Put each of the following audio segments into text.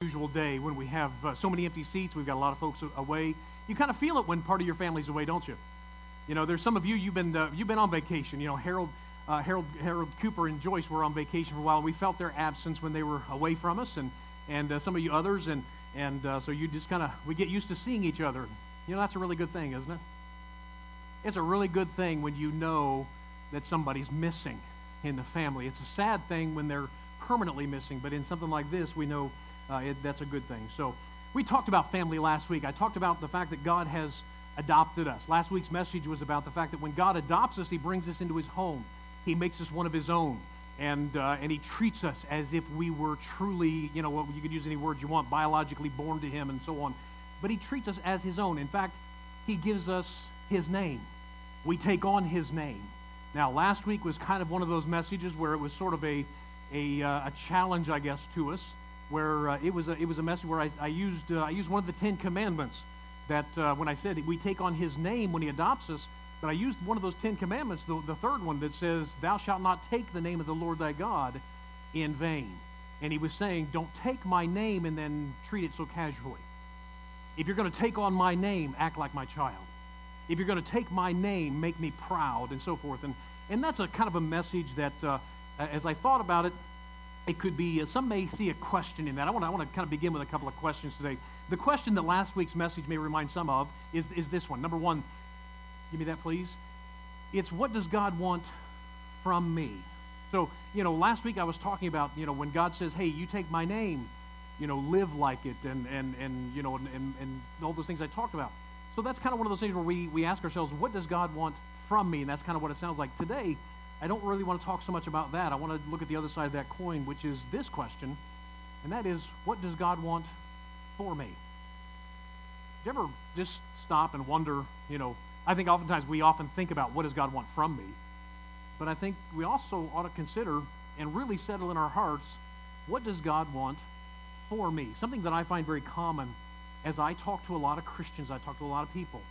unusual day when we have so many empty seats. We've got a lot of folks away. You kind of feel it when part of your family's away, don't you? You know, there's some of you, you've been on vacation. You know, Harold Cooper and Joyce were on vacation for a while. We felt their absence when they were away from us, and some of you others, and so you just we get used to seeing each other. You know, that's a really good thing, isn't it? It's a really good thing when you know that somebody's missing in the family. It's a sad thing when they're permanently missing, but in something like this, we know that's a good thing. So we talked about family last week. I talked about the fact that God has adopted us. Last week's message was about the fact that when God adopts us, he brings us into his home. He makes us one of his own, and he treats us as if we were truly, you know, you could use any words you want, biologically born to him and so on. But he treats us as his own. In fact, he gives us his name. We take on his name. Now, last week was kind of one of those messages where it was sort of a challenge, I guess, to us, where it was a message where I used one of the 10 Commandments that when I said we take on his name when he adopts us, but I used one of those 10 Commandments, the third one that says, "Thou shalt not take the name of the Lord thy God in vain." And he was saying, don't take my name and then treat it so casually. If you're going to take on my name, act like my child. If you're going to take my name, make me proud, and so forth. And that's a kind of a message that, as I thought about it, it could be, some may see a question in that. I want to kind of begin with a couple of questions today. The question that last week's message may remind some of is this one. Number one, give me that, please. It's, what does God want from me? So, you know, last week I was talking about, you know, when God says, hey, you take my name, you know, live like it, and you know, and all those things I talked about. So that's kind of one of those things where we ask ourselves, what does God want from me? And that's kind of what it sounds like. Today, I don't really want to talk so much about that. I want to look at the other side of that coin, which is this question, and that is, what does God want for me? Do you ever just stop and wonder, you know, I think oftentimes we often think about what does God want from me, but I think we also ought to consider and really settle in our hearts, what does God want for me? Something that I find very common as I talk to a lot of Christians, I talk to a lot of people,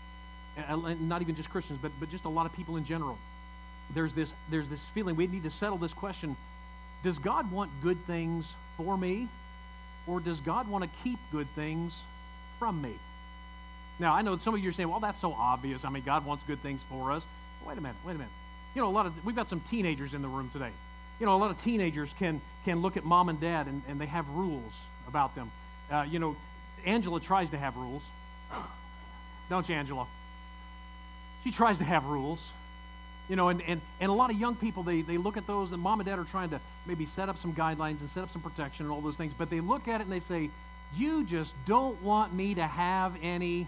and not even just Christians, but just a lot of people in general. There's this feeling we need to settle this question: does God want good things for me, or does God want to keep good things from me? Now, I know some of you are saying, well, that's so obvious. I mean, God wants good things for us. Wait a minute. You know, we've got some teenagers in the room today. You know, a lot of teenagers can look at mom and dad, and they have rules about them. You know, Angela tries to have rules. Don't you, Angela? She tries to have rules. You know, and a lot of young people, they look at those, and mom and dad are trying to maybe set up some guidelines and set up some protection and all those things, but they look at it and they say, you just don't want me to have any.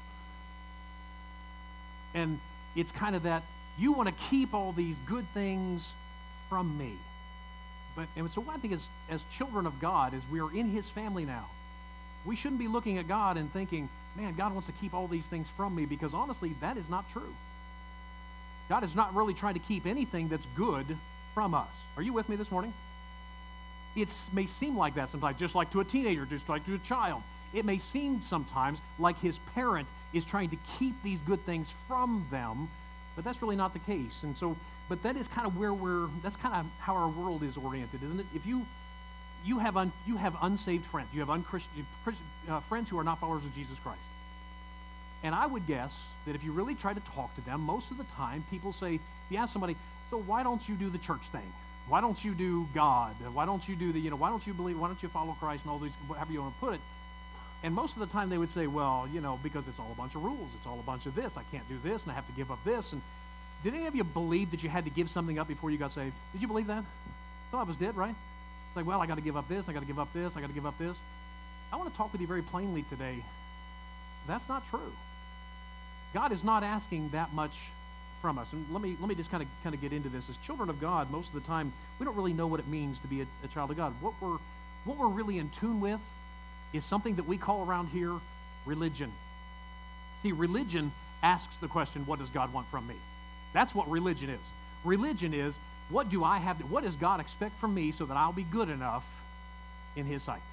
And it's kind of that, you want to keep all these good things from me. And so I think as children of God, as we are in his family now, we shouldn't be looking at God and thinking, man, God wants to keep all these things from me, because honestly, that is not true. God is not really trying to keep anything that's good from us. Are you with me this morning? It may seem like that sometimes, just like to a teenager, just like to a child. It may seem sometimes like his parent is trying to keep these good things from them, but that's really not the case. And so, but that is kind of that's kind of how our world is oriented, isn't it? If you have unsaved friends, you have unchristian friends who are not followers of Jesus Christ. And I would guess that if you really try to talk to them, most of the time people say, if you ask somebody, so why don't you do the church thing? Why don't you do God? Why don't you do why don't you believe, why don't you follow Christ and all these, however you want to put it? And most of the time they would say, well, you know, because it's all a bunch of rules. It's all a bunch of this. I can't do this, and I have to give up this. And did any of you believe that you had to give something up before you got saved? Did you believe that? Some of us did, right? It's like, well, I got to give up this. I got to give up this. I got to give up this. I want to talk with you very plainly today. That's not true. God is not asking that much from us. And let me just kind of get into this. As children of God, most of the time, we don't really know what it means to be a child of God. What we're really in tune with is something that we call around here religion. See, religion asks the question, what does God want from me? That's what religion is. Religion is, what does God expect from me so that I'll be good enough in his sight?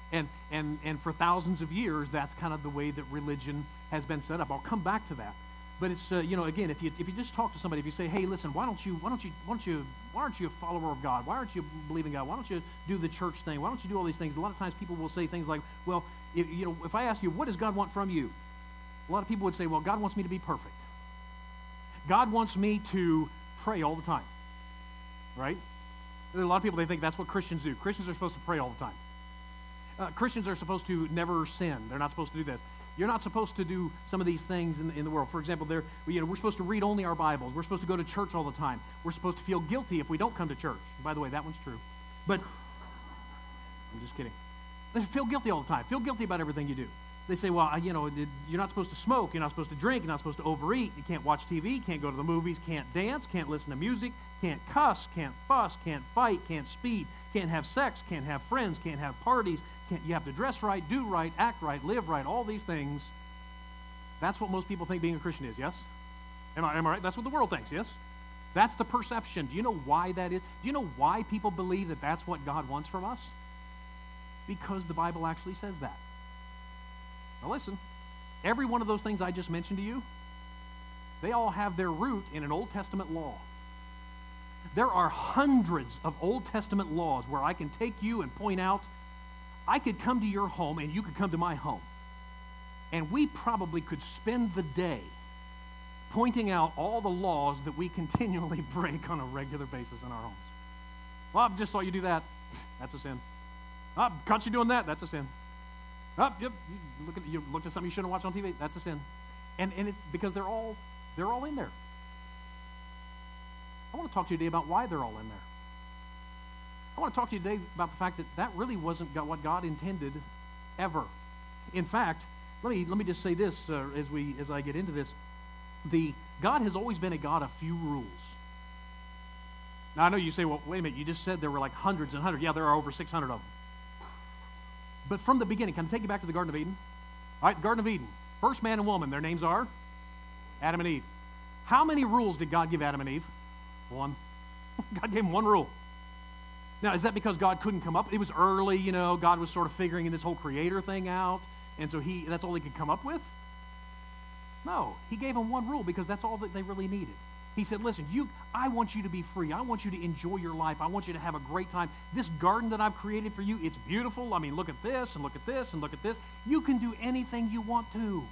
And for thousands of years, that's kind of the way that religion has been set up. I'll come back to that. But it's again, if you just talk to somebody, if you say, hey, listen, why aren't you a follower of God? Why aren't you believing God? Why don't you do the church thing? Why don't you do all these things? A lot of times people will say things like, well, if I ask you, what does God want from you? A lot of people would say, well, God wants me to be perfect. God wants me to pray all the time, right? There are a lot of people, they think that's what Christians do. Christians are supposed to pray all the time. Christians are supposed to never sin. They're not supposed to do this. You're not supposed to do some of these things in the world. For example, we're supposed to read only our Bibles. We're supposed to go to church all the time. We're supposed to feel guilty if we don't come to church. By the way, that one's true. But I'm just kidding. They feel guilty all the time. Feel guilty about everything you do. They say, well, you're not supposed to smoke. You're not supposed to drink. You're not supposed to overeat. You can't watch TV. Can't go to the movies. Can't dance. Can't listen to music. Can't cuss. Can't fuss. Can't fight. Can't speed. Can't have sex. Can't have friends. Can't have parties. You have to dress right, do right, act right, live right, all these things. That's what most people think being a Christian is, yes? Am I right? That's what the world thinks, yes? That's the perception. Do you know why that is? Do you know why people believe that that's what God wants from us? Because the Bible actually says that. Now listen, every one of those things I just mentioned to you, they all have their root in an Old Testament law. There are hundreds of Old Testament laws where I can take you and point out, I could come to your home and you could come to my home. And we probably could spend the day pointing out all the laws that we continually break on a regular basis in our homes. Well, I just saw you do that. That's a sin. Oh, caught you doing that. That's a sin. Oh, yep. You looked at something you shouldn't watch on TV. That's a sin. And it's because they're all in there. I want to talk to you today about why they're all in there. I want to talk to you today about the fact that really wasn't what God intended ever. In fact, let me just say this as I get into this. God has always been a God of few rules. Now I know you say, well, wait a minute, you just said there were like hundreds and hundreds. Yeah, there are over 600 of them. But from the beginning, can I take you back to the Garden of Eden? All right, the Garden of Eden. First man and woman, their names are Adam and Eve. How many rules did God give Adam and Eve? One. God gave them one rule. Now, is that because God couldn't come up? It was early, God was sort of figuring this whole creator thing out, and so that's all he could come up with? No, he gave them one rule because that's all that they really needed. He said, listen, I want you to be free. I want you to enjoy your life. I want you to have a great time. This garden that I've created for you, it's beautiful. I mean, look at this, and look at this, and look at this. You can do anything you want to.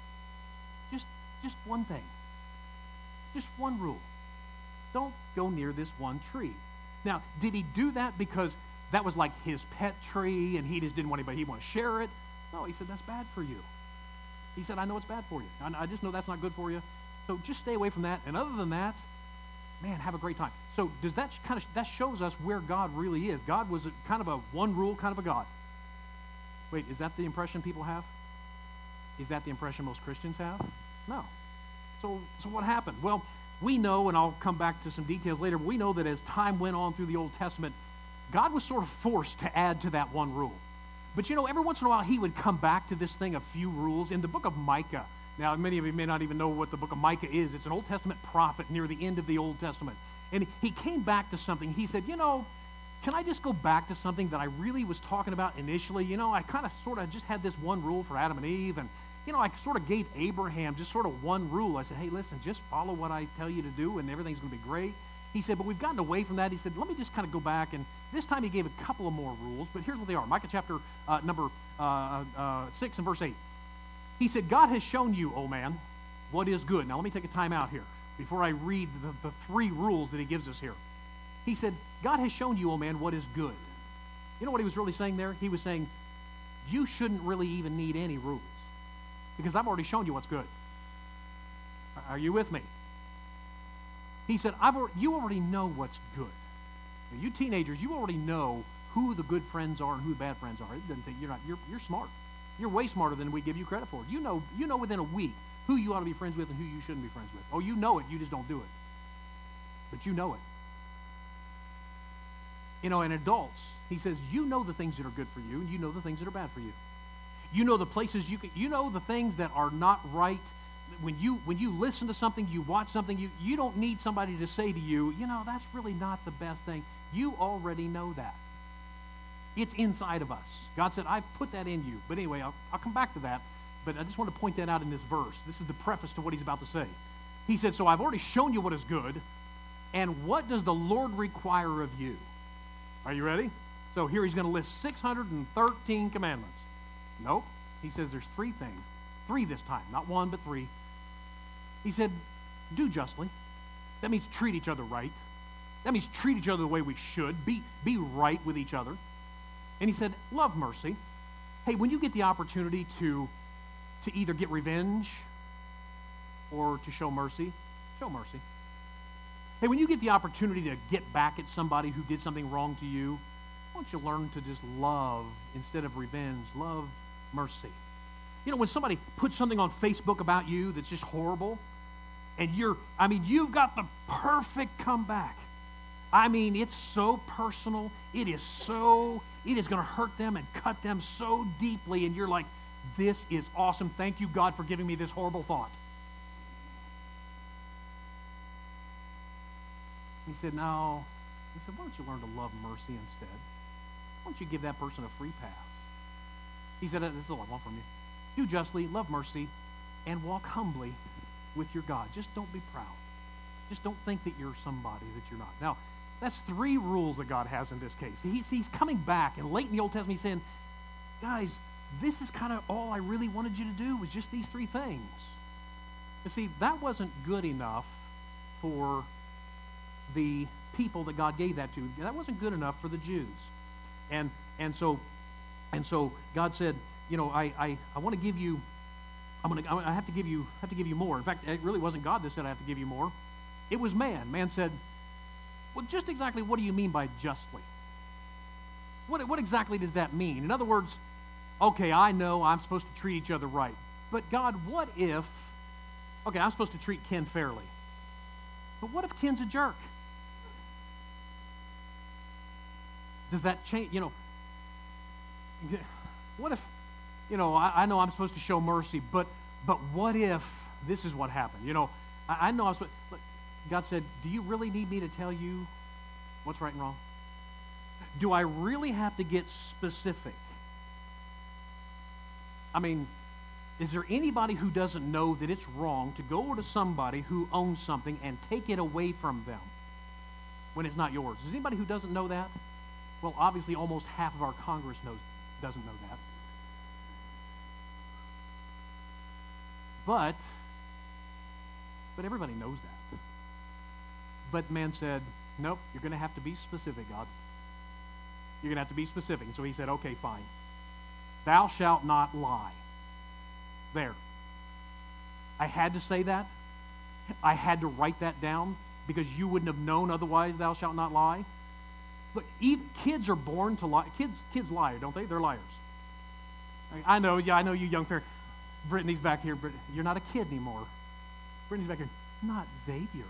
Just one thing. Just one rule. Don't go near this one tree. Now, did he do that because that was like his pet tree and he just didn't want anybody, he wanted to share it? No, he said, that's bad for you. He said, I know it's bad for you. I just know that's not good for you. So just stay away from that. And other than that, man, have a great time. So does that shows us where God really is. God was kind of a one rule kind of a God. Wait, is that the impression people have? Is that the impression most Christians have? No. So what happened? Well, we know, and I'll come back to some details later, but we know that as time went on through the Old Testament, God was sort of forced to add to that one rule. But every once in a while, he would come back to this thing of few rules. In the book of Micah, now many of you may not even know what the book of Micah is. It's an Old Testament prophet near the end of the Old Testament. And he came back to something. He said, can I just go back to something that I really was talking about initially? I kind of sort of just had this one rule for Adam and Eve, and I sort of gave Abraham just sort of one rule. I said, hey, listen, just follow what I tell you to do, and everything's going to be great. He said, but we've gotten away from that. He said, let me just kind of go back. And this time he gave a couple of more rules, but here's what they are. Micah chapter number 6 and verse 8. He said, God has shown you, O man, what is good. Now let me take a time out here before I read the three rules that he gives us here. He said, God has shown you, O man, what is good. You know what he was really saying there? He was saying, you shouldn't really even need any rules, because I've already shown you what's good. Are you with me? He said, you already know what's good. Now, you teenagers, you already know who the good friends are and who the bad friends are. It doesn't take, you're smart. You're way smarter than we give you credit for. You know within a week who you ought to be friends with and who you shouldn't be friends with. Oh, you know it, you just don't do it. But you know it. And adults, he says, you know the things that are good for you, and you know the things that are bad for you. You know the places you know the things that are not right. When you listen to something, you watch something, you don't need somebody to say to you, that's really not the best thing. You already know that. It's inside of us. God said, I've put that in you. But anyway, I'll come back to that. but I just want to point that out in this verse. This is the preface to what he's about to say. He said, so I've already shown you what is good, and what does the Lord require of you? Are you ready? So here he's going to list 613 commandments. Nope. He says there's 3 things. 3 this time. Not 1, but 3. He said, do justly. That means treat each other right. That means treat each other the way we should. Be right with each other. And he said, love mercy. Hey, when you get the opportunity to either get revenge or to show mercy, show mercy. Hey, when you get the opportunity to get back at somebody who did something wrong to you, why don't you learn to just love instead of revenge? Love mercy. You know, when somebody puts something on Facebook about you that's just horrible, and you've got the perfect comeback. I mean, it's so personal. It is going to hurt them and cut them so deeply, and you're like, this is awesome. Thank you, God, for giving me this horrible thought. He said, no. He said, why don't you learn to love mercy instead? Why don't you give that person a free pass? He said, this is all I want from you. Do justly, love mercy, and walk humbly with your God. Just don't be proud. Just don't think that you're somebody that you're not. Now, that's 3 rules that God has in this case. He's coming back, and late in the Old Testament, he's saying, guys, this is kind of all I really wanted you to do was just these 3 things. You see, that wasn't good enough for the people that God gave that to. That wasn't good enough for the Jews. And so God said, you know, I want to give you, I have to give you more. In fact, it really wasn't God that said I have to give you more. It was man. Man said, well, just exactly what do you mean by justly? What exactly does that mean? In other words, okay, I know I'm supposed to treat each other right. But God, what if, okay, I'm supposed to treat Ken fairly. But what if Ken's a jerk? Does that change, you know, what if, you know, I know I'm supposed to show mercy, but what if this is what happened? You know, I know I'm supposed, look, God said, do you really need me to tell you what's right and wrong? Do I really have to get specific? I mean, is there anybody who doesn't know that it's wrong to go to somebody who owns something and take it away from them when it's not yours? Is anybody who doesn't know that? Well, obviously almost half of our Congress doesn't know that. But everybody knows that. But man said, nope, you're going to have to be specific, God. You're going to have to be specific. And so he said, okay, fine. Thou shalt not lie. There. I had to say that. I had to write that down because you wouldn't have known otherwise, thou shalt not lie. Look, kids are born to lie. Kids lie, don't they? They're liars. I know you young parents. Brittany's back here. You're not a kid anymore. Brittany's back here. Not Xavier.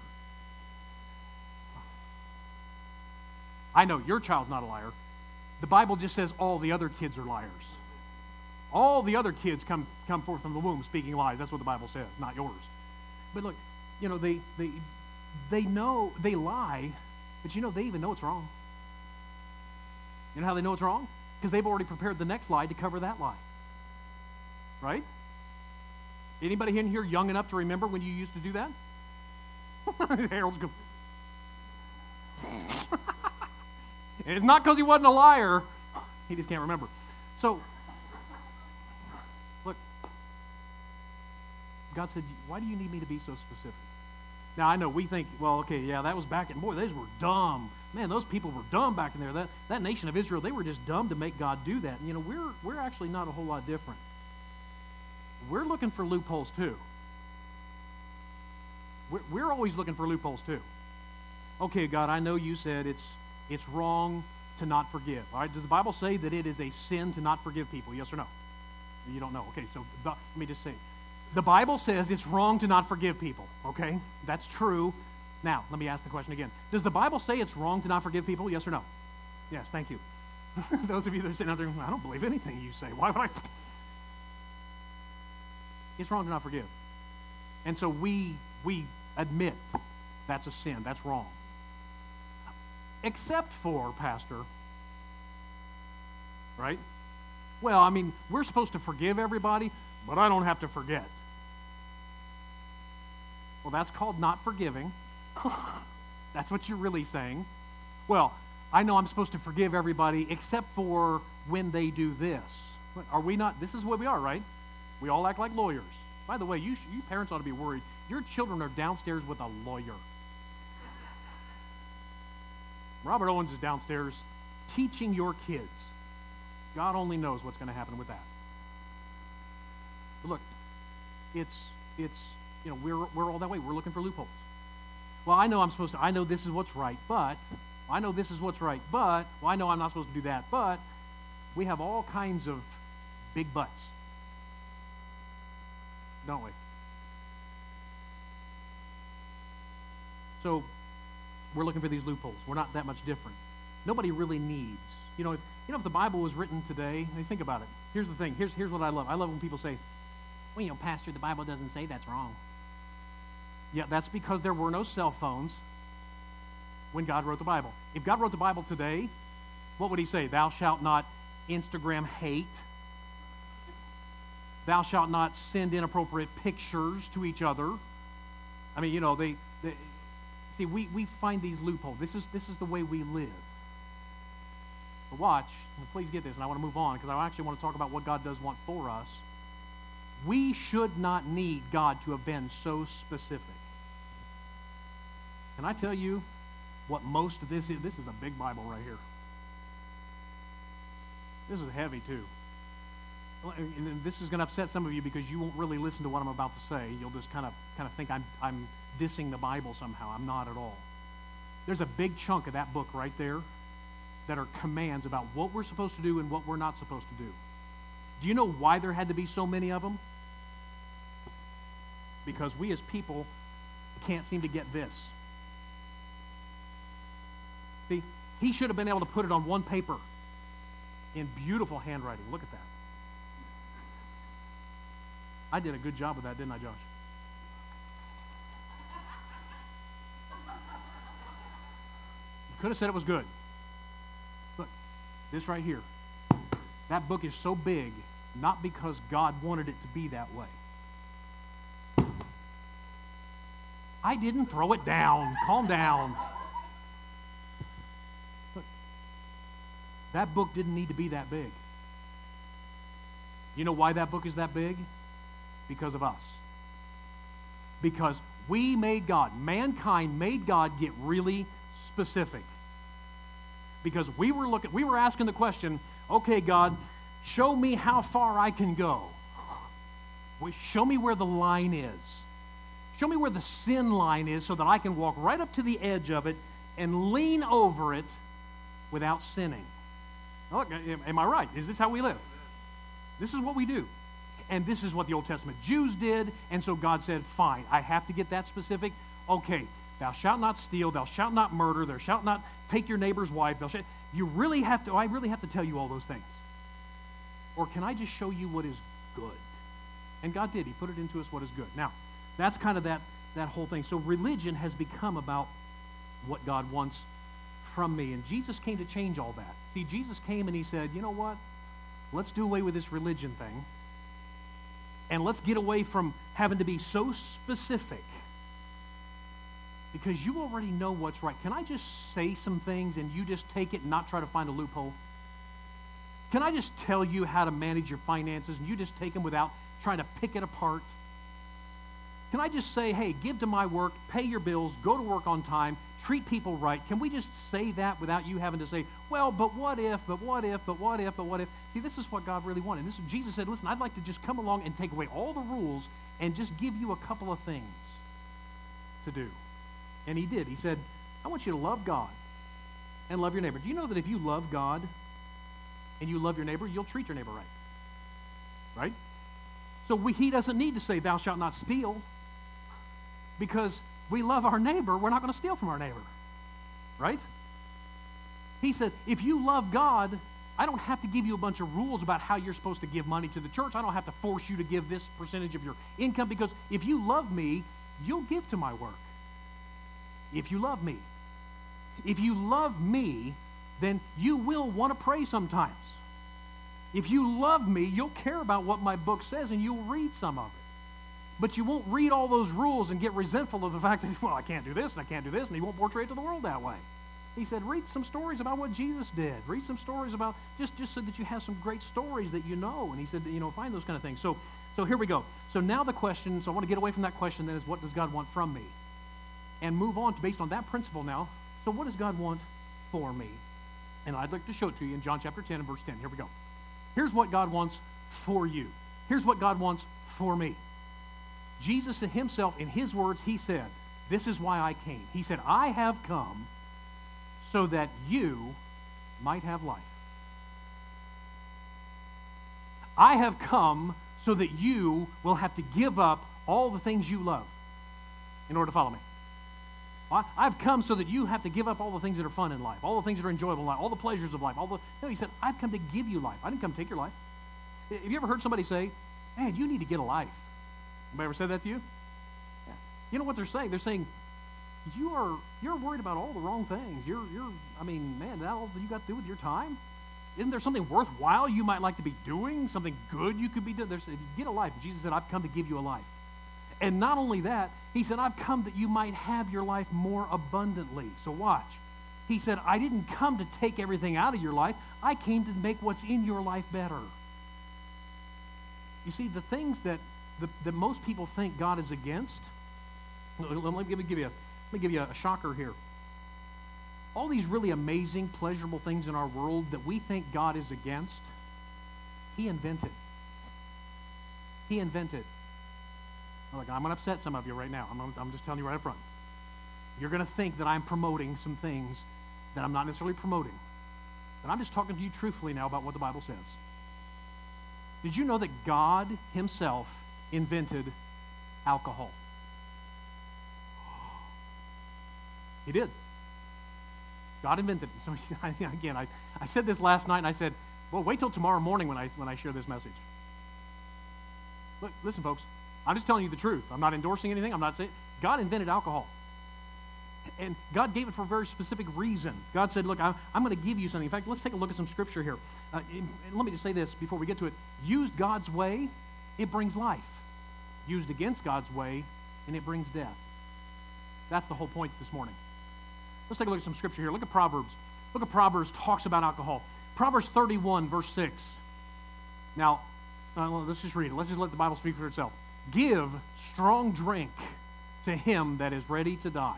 I know your child's not a liar. The Bible just says all the other kids are liars. All the other kids come forth from the womb speaking lies. That's what the Bible says, not yours. But look, you know, they know they lie, but you know they even know it's wrong. You know how they know it's wrong? Because they've already prepared the next lie to cover that lie. Right? Anybody in here young enough to remember when you used to do that? Harold's going. It's not because he wasn't a liar. He just can't remember. So, look, God said, why do you need me to be so specific? Now, I know we think, well, okay, yeah, that was back in, boy, those were dumb. Man, those people were dumb back in there. That nation of Israel, they were just dumb to make God do that. And, you know, we're actually not a whole lot different. We're looking for loopholes, too. We're always looking for loopholes, too. Okay, God, I know you said it's wrong to not forgive. All right, does the Bible say that it is a sin to not forgive people? Yes or no? You don't know. Okay, so let me just say, the Bible says it's wrong to not forgive people. Okay, that's true. Now, let me ask the question again. Does the Bible say it's wrong to not forgive people? Yes or no? Yes, thank you. Those of you that are sitting out there, I don't believe anything you say. Why would I? It's wrong to not forgive. And so we admit that's a sin. That's wrong. Except for, Pastor, right? Well, I mean, we're supposed to forgive everybody. but I don't have to forget. Well, that's called not forgiving. That's what you're really saying. Well, I know I'm supposed to forgive everybody except for when they do this. But are we not? This is what we are, right? We all act like lawyers. By the way, you parents ought to be worried. Your children are downstairs with a lawyer. Robert Owens is downstairs teaching your kids. God only knows what's going to happen with that. But look, it's we're all that way. We're looking for loopholes. Well, I know this is what's right, but I know this is what's right, but well, I know I'm not supposed to do that, but we have all kinds of big buts, don't we? So we're looking for these loopholes. We're not that much different. Nobody really needs. If the Bible was written today, think about it. Here's the thing. Here's what I love. I love when people say, well, Pastor, the Bible doesn't say that's wrong. Yeah, that's because there were no cell phones when God wrote the Bible. If God wrote the Bible today, what would he say? Thou shalt not Instagram hate. Thou shalt not send inappropriate pictures to each other. I mean, see, we find these loopholes. This is the way we live. But watch, and please get this, and I want to move on because I actually want to talk about what God does want for us. We should not need God to have been so specific. Can I tell you what most of this is? This is a big Bible right here. This is heavy too. And this is going to upset some of you because you won't really listen to what I'm about to say. You'll just kind of think I'm dissing the Bible somehow. I'm not at all. There's a big chunk of that book right there that are commands about what we're supposed to do and what we're not supposed to do. Do you know why there had to be so many of them? Because we as people can't seem to get this. See, he should have been able to put it on one paper in beautiful handwriting. Look at that. I did a good job with that, didn't I, Josh? You could have said it was good. Look, this right here. That book is so big, not because God wanted it to be that way. I didn't throw it down. Calm down. Look, that book didn't need to be that big. You know why that book is that big? Because of us. Because we made God, mankind made God get really specific. Because we were asking the question, okay, God, show me how far I can go. Show me where the line is. Show me where the sin line is so that I can walk right up to the edge of it and lean over it without sinning. Look, am I right? Is this how we live? This is what we do. And this is what the Old Testament Jews did. And so God said, fine, I have to get that specific. Okay, thou shalt not steal, thou shalt not murder, thou shalt not take your neighbor's wife. I really have to tell you all those things? Or can I just show you what is good? And God did. He put it into us what is good. Now, that's kind of that whole thing. So religion has become about what God wants from me. And Jesus came to change all that. See, Jesus came and he said, you know what? Let's do away with this religion thing. And let's get away from having to be so specific. Because you already know what's right. Can I just say some things and you just take it and not try to find a loophole? Can I just tell you how to manage your finances and you just take them without trying to pick it apart? Can I just say, hey, give to my work, pay your bills, go to work on time, treat people right? Can we just say that without you having to say, well, but what if, but what if, but what if, but what if? See, this is what God really wanted. Jesus said, listen, I'd like to just come along and take away all the rules and just give you a couple of things to do. And he did. He said, I want you to love God and love your neighbor. Do you know that if you love God and you love your neighbor, you'll treat your neighbor right? Right? So he doesn't need to say, thou shalt not steal. Because we love our neighbor, we're not going to steal from our neighbor. Right? He said, if you love God, I don't have to give you a bunch of rules about how you're supposed to give money to the church. I don't have to force you to give this percentage of your income, because if you love me, you'll give to my work. If you love me. If you love me, then you will want to pray sometimes. If you love me, you'll care about what my book says and you'll read some of it. But you won't read all those rules and get resentful of the fact that, well, I can't do this and I can't do this, and he won't portray it to the world that way. He said, read some stories about what Jesus did. Read some stories about, just so that you have some great stories that you know. And he said, find those kind of things. So here we go. So now the question, so I want to get away from that question then, is what does God want from me? And move on to, based on that principle now, so what does God want for me? And I'd like to show it to you in John chapter 10 and verse 10. Here we go. Here's what God wants for you. Here's what God wants for me. Jesus himself, in his words, he said, this is why I came. He said, I have come so that you might have life. I have come so that you will have to give up all the things you love in order to follow me. I've come so that you have to give up all the things that are fun in life, all the things that are enjoyable in life, all the pleasures of life. No, he said, I've come to give you life. I didn't come to take your life. Have you ever heard somebody say, man, you need to get a life? Anybody ever said that to you? Yeah. You know what they're saying? They're saying, you're worried about all the wrong things. Man, that all you got to do with your time? Isn't there something worthwhile you might like to be doing? Something good you could be doing? Get a life. Jesus said, I've come to give you a life. And not only that, he said, I've come that you might have your life more abundantly. So watch. He said, I didn't come to take everything out of your life. I came to make what's in your life better. You see, the things that most people think God is against, let me give you a shocker here. All these really amazing, pleasurable things in our world that we think God is against, he invented. He invented. Look, I'm going to upset some of you right now. I'm just telling you right up front. You're going to think that I'm promoting some things that I'm not necessarily promoting. But I'm just talking to you truthfully now about what the Bible says. Did you know that God himself invented alcohol? He did. God invented it. So again, I said this last night, and I said, well, wait till tomorrow morning when I share this message. Look, listen, folks. I'm just telling you the truth. I'm not endorsing anything. I'm not saying. God invented alcohol. And God gave it for a very specific reason. God said, look, I'm going to give you something. In fact, let's take a look at some scripture here. And let me just say this before we get to it. Used God's way, it brings life. Used against God's way, and it brings death. That's the whole point this morning. Let's take a look at some scripture here. Look at Proverbs. Look at Proverbs talks about alcohol. Proverbs 31, verse 6. Now, let's just read it. Let's just let the Bible speak for itself. Give strong drink to him that is ready to die.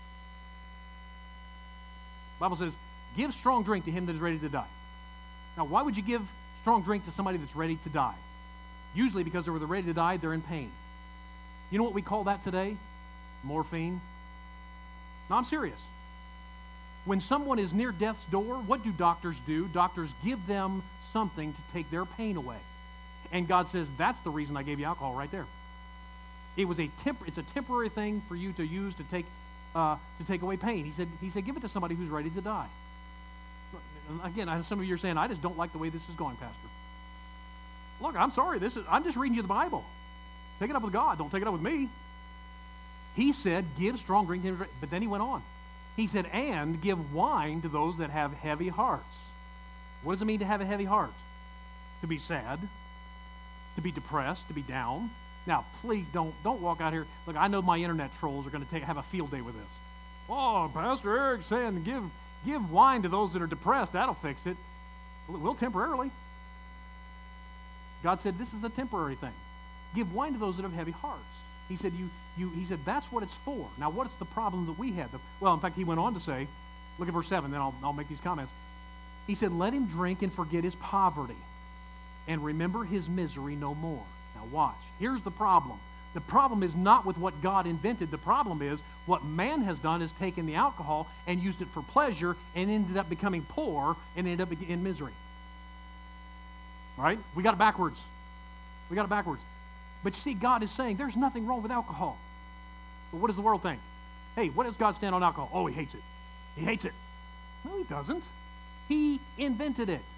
The Bible says, give strong drink to him that is ready to die. Now, why would you give strong drink to somebody that's ready to die? Usually because they're ready to die, they're in pain. You know what we call that today? Morphine. No, I'm serious. When someone is near death's door, what do doctors do? Doctors give them something to take their pain away. And God says, that's the reason I gave you alcohol right there. It's a temporary thing for you to use to take away pain. He said, give it to somebody who's ready to die. Again, some of you are saying, I just don't like the way this is going, Pastor. Look, I'm sorry. I'm just reading you the Bible. Take it up with God. Don't take it up with me. He said, give strong drink to him. But then he went on. He said, and give wine to those that have heavy hearts. What does it mean to have a heavy heart? To be sad, to be depressed, to be down. Now, please don't walk out here. Look, I know my internet trolls are going to have a field day with this. Oh, Pastor Eric's saying give wine to those that are depressed. That'll fix it. Well, it will temporarily. God said this is a temporary thing. Give wine to those that have heavy hearts. He said he said that's what it's for. Now, what's the problem that we had? Well, in fact, he went on to say, look at verse 7, then I'll make these comments. He said, let him drink and forget his poverty and remember his misery no more. Now watch. Here's the problem. The problem is not with what God invented. The problem is what man has done is taken the alcohol and used it for pleasure and ended up becoming poor and ended up in misery. All right? We got it backwards. But you see, God is saying there's nothing wrong with alcohol. But what does the world think? Hey, what does God stand on alcohol? Oh, he hates it. He hates it. No, he doesn't. He invented it.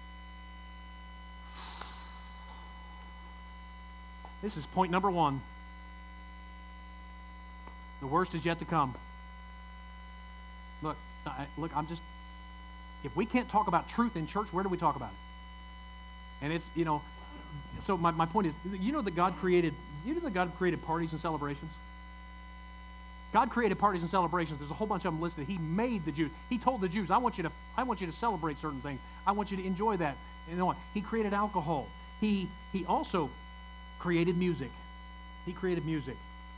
This is point number 1. The worst is yet to come. Look, if we can't talk about truth in church, where do we talk about it? And it's, so my point is, that God created parties and celebrations? God created parties and celebrations. There's a whole bunch of them listed. He made the Jews. He told the Jews, I want you to celebrate certain things. I want you to enjoy that. He created alcohol. He also created music. He created music.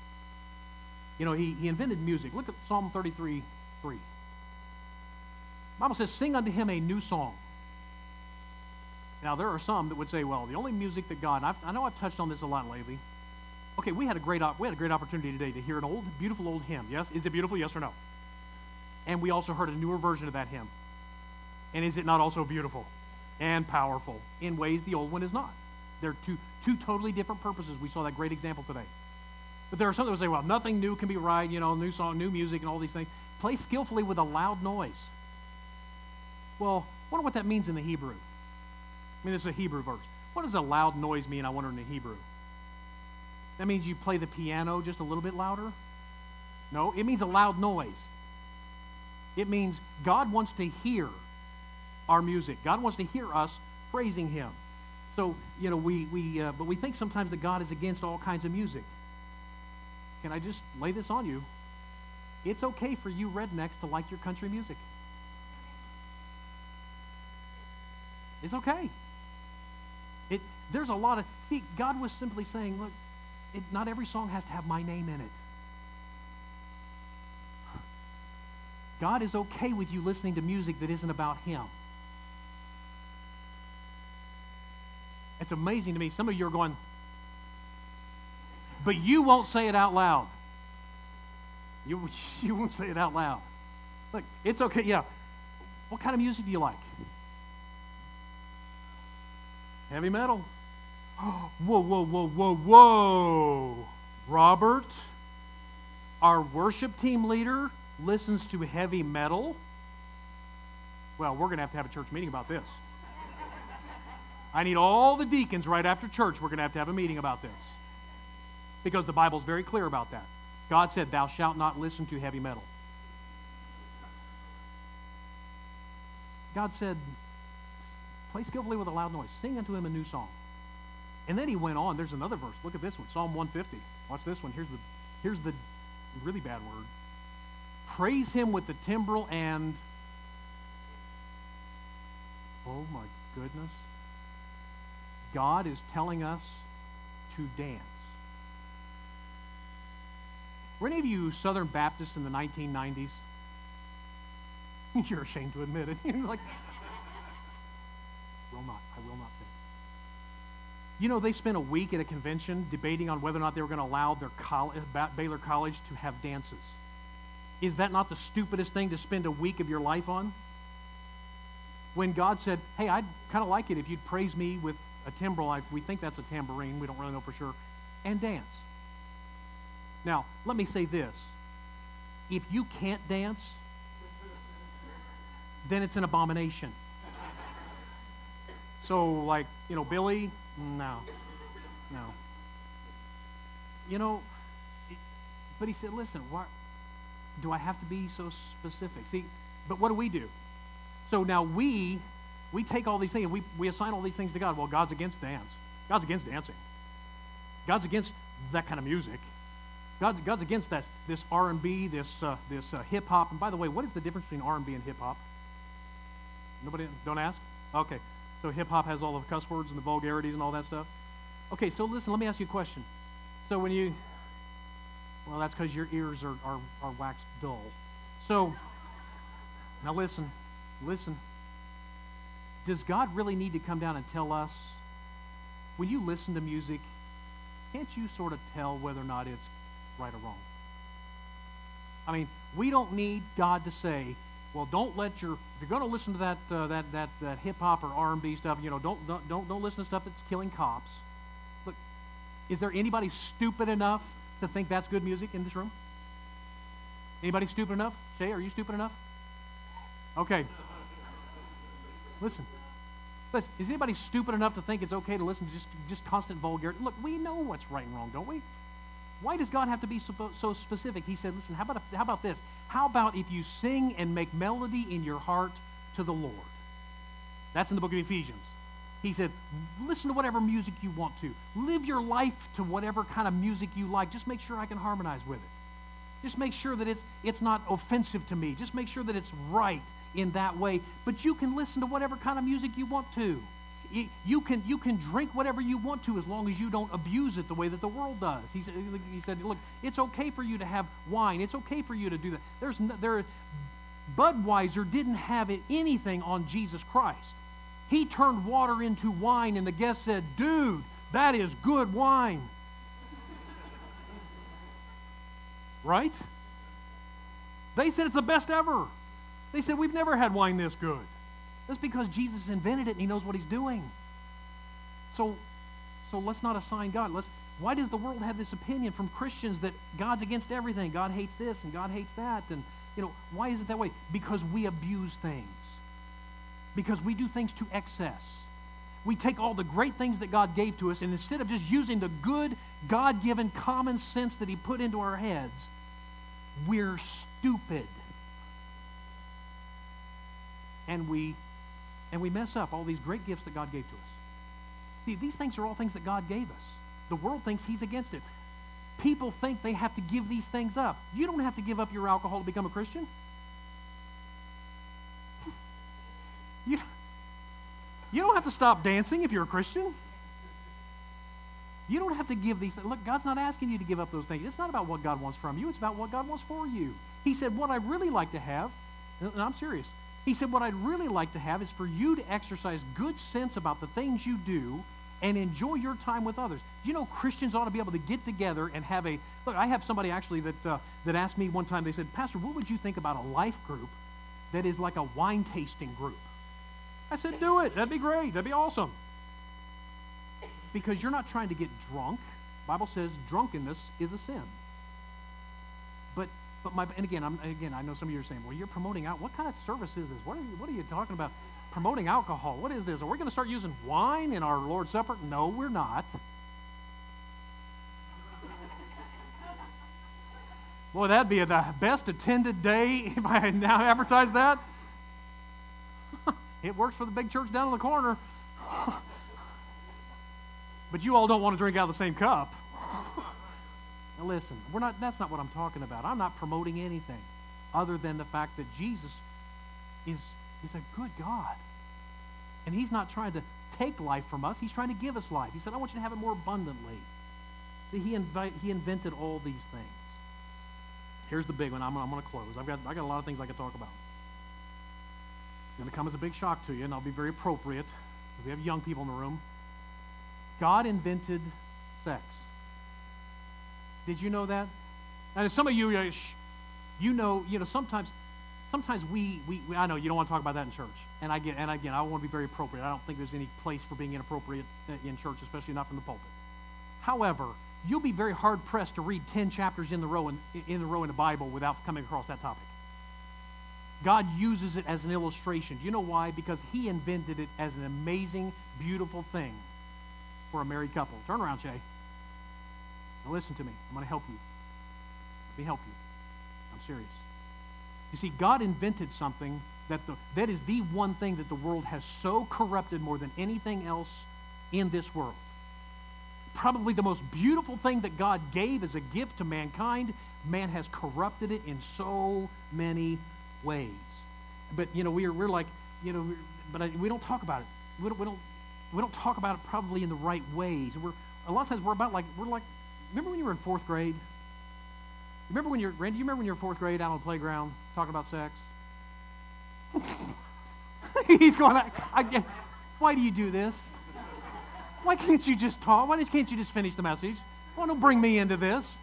He invented music. Look at Psalm 33:3. The Bible says, sing unto him a new song. Now, there are some that would say, well, the only music that God, I know I've touched on this a lot lately. Okay, we had a great opportunity today to hear an beautiful old hymn. Yes? Is it beautiful? Yes or no? And we also heard a newer version of that hymn. And is it not also beautiful and powerful in ways the old one is not? They're two totally different purposes. We saw that great example today. But there are some that would say, well, nothing new can be right, new song, new music, and all these things. Play skillfully with a loud noise. Well, I wonder what that means in the Hebrew. I mean, this is a Hebrew verse. What does a loud noise mean, I wonder, in the Hebrew? That means you play the piano just a little bit louder? No, it means a loud noise. It means God wants to hear our music. God wants to hear us praising Him. So, but we think sometimes that God is against all kinds of music. Can I just lay this on you? It's okay for you rednecks to like your country music. It's okay. There's a lot of, God was simply saying, look, not every song has to have my name in it. God is okay with you listening to music that isn't about Him. It's amazing to me. Some of you are going, but you won't say it out loud. You won't say it out loud. Look, it's okay. Yeah. What kind of music do you like? Heavy metal. Whoa. Robert, our worship team leader, listens to heavy metal. Well, we're going to have a church meeting about this. I need all the deacons right after church. We're going to have a meeting about this. Because the Bible's very clear about that. God said, thou shalt not listen to heavy metal. God said, play skillfully with a loud noise. Sing unto him a new song. And then he went on. There's another verse. Look at this one. Psalm 150. Watch this one. Here's the really bad word. Praise him with the timbrel and... Oh my goodness. God is telling us to dance. Were any of you Southern Baptists in the 1990s? You're ashamed to admit it. You're like, I will not say it. They spent a week at a convention debating on whether or not they were going to allow their Baylor College to have dances. Is that not the stupidest thing to spend a week of your life on? When God said, hey, I'd kind of like it if you'd praise me with a timbrel. We think that's a tambourine. We don't really know for sure. And dance. Now, let me say this. If you can't dance, then it's an abomination. So, Billy, no. But he said, listen, why do I have to be so specific? See, but what do? So now we take all these things and we assign all these things to God. Well, God's against dance. God's against dancing. God's against that kind of music. God's against this R&B, this hip hop. And by the way, what is the difference between R&B and hip hop? Nobody, don't ask? Okay, so hip hop has all the cuss words and the vulgarities and all that stuff. Okay, so listen, let me ask you a question. So well, that's because your ears are waxed dull. So now listen. Does God really need to come down and tell us, when you listen to music, can't you sort of tell whether or not it's right or wrong? I mean, we don't need God to say, well, don't let if you're going to listen to that hip hop or R&B stuff, don't listen to stuff that's killing cops. Look, is there anybody stupid enough to think that's good music in this room? Anybody stupid enough? Shay, are you stupid enough? Okay. Listen, is anybody stupid enough to think it's okay to listen to just constant vulgarity? Look, we know what's right and wrong, don't we? Why does God have to be so specific? He said, listen, how about this? How about if you sing and make melody in your heart to the Lord? That's in the book of Ephesians. He said, listen to whatever music you want to. Live your life to whatever kind of music you like. Just make sure I can harmonize with it. Just make sure that it's not offensive to me. Just make sure that it's right in that way. But you can listen to whatever kind of music you want to. You can drink whatever you want to as long as you don't abuse it the way that the world does. He said, look, it's okay for you to have wine. It's okay for you to do that. Budweiser didn't have anything on Jesus Christ. He turned water into wine, and the guest said, dude, that is good wine. Right? They said it's the best ever. They said, we've never had wine this good. That's because Jesus invented it and he knows what he's doing. So let's not assign God. Why does the world have this opinion from Christians that God's against everything? God hates this and God hates that. And, why is it that way? Because we abuse things. Because we do things to excess. We take all the great things that God gave to us, and instead of just using the good, God-given common sense that he put into our heads, we're stupid. And we mess up all these great gifts that God gave to us. See, these things are all things that God gave us. The world thinks he's against it. People think they have to give these things up. You don't have to give up your alcohol to become a Christian. You don't have to stop dancing if you're a Christian. You don't have to give these things. Look, God's not asking you to give up those things. It's not about what God wants from you. It's about what God wants for you. He said, what I'd really like to have, and I'm serious, he said, what I'd really like to have is for you to exercise good sense about the things you do and enjoy your time with others. You know, Christians ought to be able to get together and have a, look, I have somebody actually that asked me one time, they said, Pastor, what would you think about a life group that is like a wine tasting group? I said, do it. That'd be great. That'd be awesome. Because you're not trying to get drunk. The Bible says drunkenness is a sin. And again, I know some of you are saying, well, you're promoting out. What kind of service is this? What are you talking about? Promoting alcohol. What is this? Are we going to start using wine in our Lord's Supper? No, we're not. Boy, that'd be the best attended day if I had now advertised that. It works for the big church down in the corner. But you all don't want to drink out of the same cup. Now listen, that's not what I'm talking about. I'm not promoting anything other than the fact that Jesus is a good God. And he's not trying to take life from us. He's trying to give us life. He said, I want you to have it more abundantly. He invented all these things. Here's the big one. I'm going to close. I got a lot of things I could talk about. It's going to come as a big shock to you, and I'll be very appropriate. We have young people in the room. God invented sex. Did you know that? And some of you, sometimes we I know you don't want to talk about that in church. And again, I want to be very appropriate. I don't think there's any place for being inappropriate in church, especially not from the pulpit. However, you'll be very hard pressed to read 10 chapters in the row in the Bible without coming across that topic. God uses it as an illustration. Do you know why? Because he invented it as an amazing, beautiful thing for a married couple. Turn around, Shay. Now listen to me. I'm going to help you. Let me help you. I'm serious. You see, God invented something that is the one thing that the world has so corrupted more than anything else in this world. Probably the most beautiful thing that God gave as a gift to mankind, man has corrupted it in so many ways. But we're like, we don't talk about it. We don't talk about it probably in the right ways. A lot of times we're like. Remember when you were in fourth grade? Randy, you remember when you were in fourth grade out on the playground talking about sex? He's going, why do you do this? Why can't you just talk? Why can't you just finish the message? Why don't bring me into this?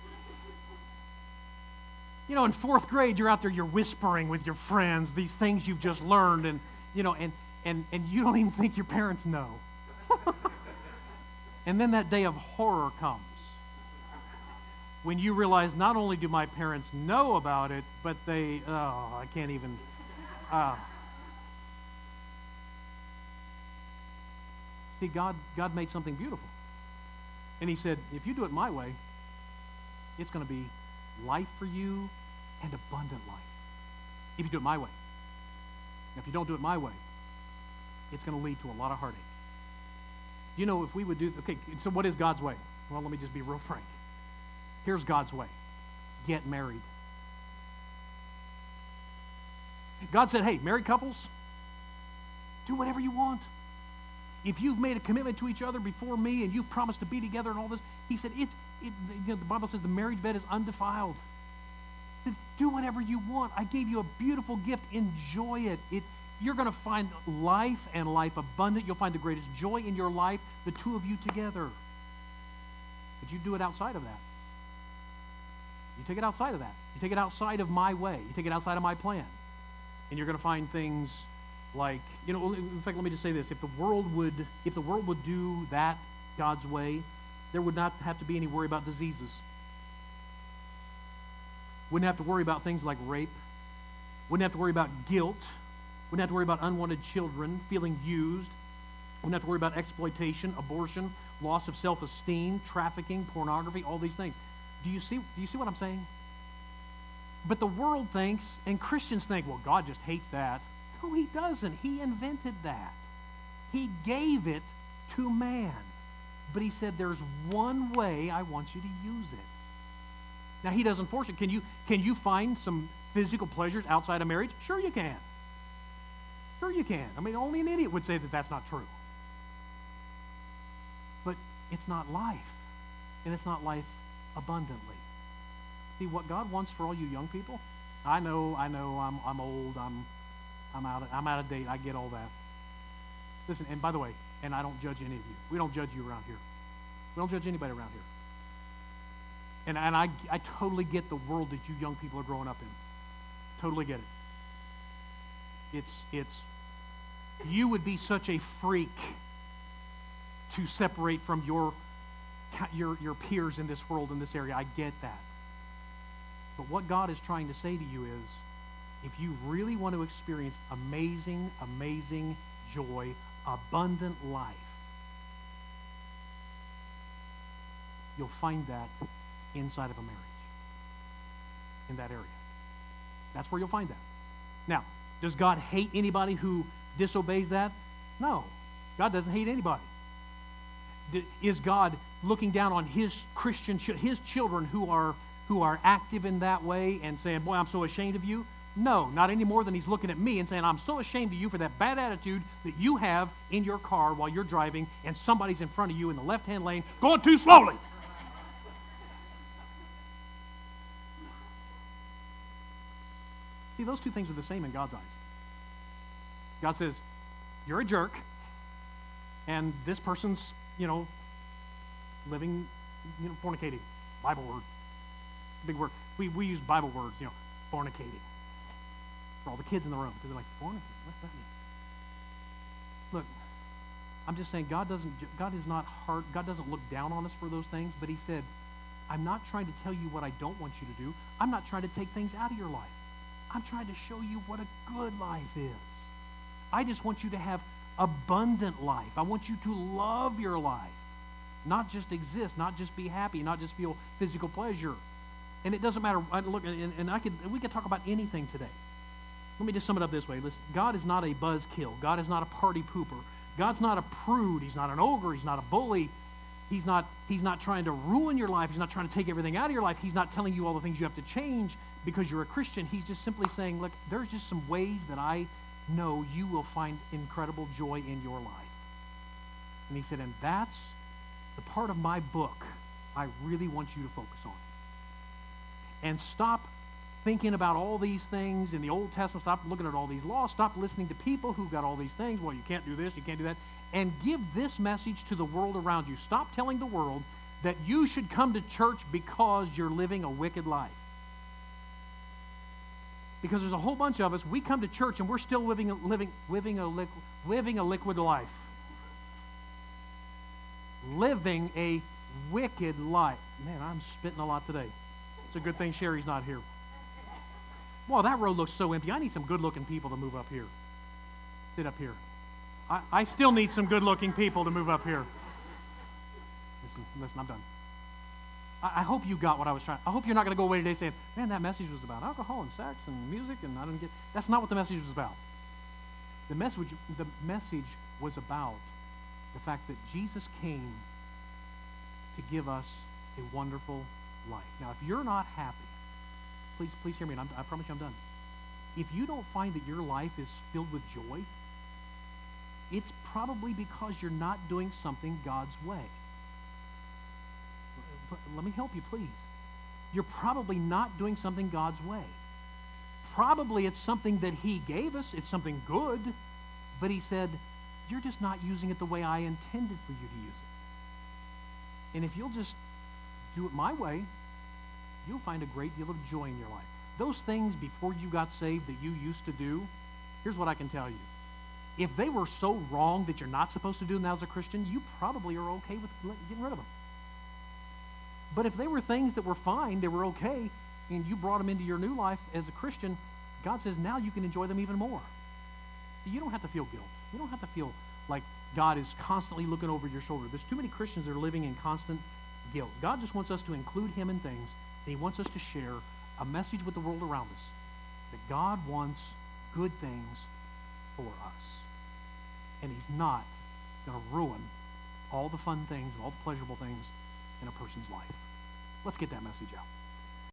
In fourth grade, you're out there, you're whispering with your friends these things you've just learned, and you don't even think your parents know. And then that day of horror comes when you realize not only do my parents know about it, but I can't even. See, God made something beautiful. And he said, if you do it my way, it's going to be life for you and abundant life. If you do it my way. If you don't do it my way, it's going to lead to a lot of heartache. You know, if we would do, okay, so what is God's way? Well, let me just be real frank. Here's God's way. Get married. God said, hey, married couples, do whatever you want. If you've made a commitment to each other before me and you've promised to be together and all this, he said, the Bible says the marriage bed is undefiled. He said, do whatever you want. I gave you a beautiful gift. Enjoy it. You're going to find life and life abundant. You'll find the greatest joy in your life, the two of you together. But you do it outside of that. You take it outside of that. You take it outside of my way. You take it outside of my plan. And you're going to find things like, you know, in fact, let me just say this. If the world would do that God's way, there would not have to be any worry about diseases. Wouldn't have to worry about things like rape. Wouldn't have to worry about guilt. Wouldn't have to worry about unwanted children feeling used. Wouldn't have to worry about exploitation, abortion, loss of self-esteem, trafficking, pornography, all these things. Do you see what I'm saying? But the world thinks, and Christians think, well, God just hates that. No, he doesn't. He invented that. He gave it to man. But he said, there's one way I want you to use it. Now, he doesn't force it. Can you find some physical pleasures outside of marriage? Sure you can. Sure you can. I mean, only an idiot would say that that's not true. But it's not life. And it's not life abundantly. See, what God wants for all you young people, I know, I'm old, I'm out of date, I get all that. Listen, and by the way, and I don't judge any of you. We don't judge you around here. We don't judge anybody around here. And I totally get the world that you young people are growing up in. Totally get it. It's you would be such a freak to separate from your peers in this world, in this area. I get that. But what God is trying to say to you is, if you really want to experience amazing, amazing joy, abundant life, you'll find that inside of a marriage, in that area. That's where you'll find that. Now, does God hate anybody who disobeys that? No. God doesn't hate anybody. Is God looking down on his his children who are active in that way and saying, boy, I'm so ashamed of you? No, not any more than he's looking at me and saying, I'm so ashamed of you for that bad attitude that you have in your car while you're driving and somebody's in front of you in the left-hand lane going too slowly. See, those two things are the same in God's eyes. God says, you're a jerk, and this person's, living, fornicating. Bible word. Big word. We use Bible words, fornicating. For all the kids in the room, because they're like, fornicating? What's that mean? Look, I'm just saying God is not hard. God doesn't look down on us for those things, but he said, I'm not trying to tell you what I don't want you to do. I'm not trying to take things out of your life. I'm trying to show you what a good life is. I just want you to have abundant life. I want you to love your life. Not just exist, not just be happy, not just feel physical pleasure. And it doesn't matter. Look, we could talk about anything today. Let me just sum it up this way. Listen, God is not a buzzkill. God is not a party pooper. God's not a prude. He's not an ogre. He's not a bully. He's not trying to ruin your life. He's not trying to take everything out of your life. He's not telling you all the things you have to change because you're a Christian. He's just simply saying, look, there's just some ways that I know you will find incredible joy in your life. And he said, and that's the part of my book I really want you to focus on. And stop thinking about all these things in the Old Testament. Stop looking at all these laws. Stop listening to people who've got all these things. Well, you can't do this, you can't do that. And give this message to the world around you. Stop telling the world that you should come to church because you're living a wicked life. Because there's a whole bunch of us, we come to church and we're still living a liquid life. Living a wicked life. Man, I'm spitting a lot today. It's a good thing Sherry's not here. Well, that row looks so empty. I need some good-looking people to move up here. Sit up here. I still need some good-looking people to move up here. Listen, I'm done. I hope you got what I was trying. I hope you're not going to go away today saying, man, that message was about alcohol and sex and music, and I didn't get. That's not what the message was about. The message was about the fact that Jesus came to give us a wonderful life. Now, if you're not happy, please hear me, and I promise you I'm done. If you don't find that your life is filled with joy, it's probably because you're not doing something God's way. Let me help you, please. You're probably not doing something God's way. Probably it's something that he gave us. It's something good. But he said, you're just not using it the way I intended for you to use it. And if you'll just do it my way, you'll find a great deal of joy in your life. Those things before you got saved that you used to do, here's what I can tell you. If they were so wrong that you're not supposed to do them as a Christian, you probably are okay with getting rid of them. But if they were things that were fine, they were okay, and you brought them into your new life as a Christian, God says now you can enjoy them even more. You don't have to feel guilt. You don't have to feel like God is constantly looking over your shoulder. There's too many Christians that are living in constant guilt. God just wants us to include him in things, and he wants us to share a message with the world around us that God wants good things for us. And he's not going to ruin all the fun things and all the pleasurable things in a person's life. Let's get that message out.